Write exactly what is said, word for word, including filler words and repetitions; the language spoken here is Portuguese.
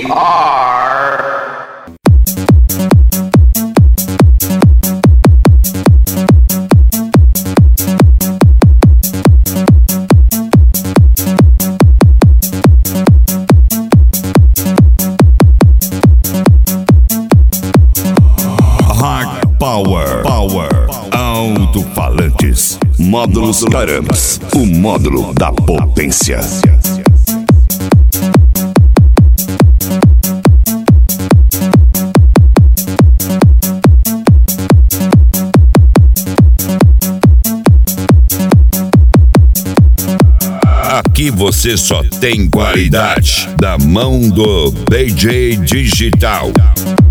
R. Power, Power, Alto-falantes, módulos Caramps, o módulo da potência. Aqui você só tem qualidade da mão do D J Digital.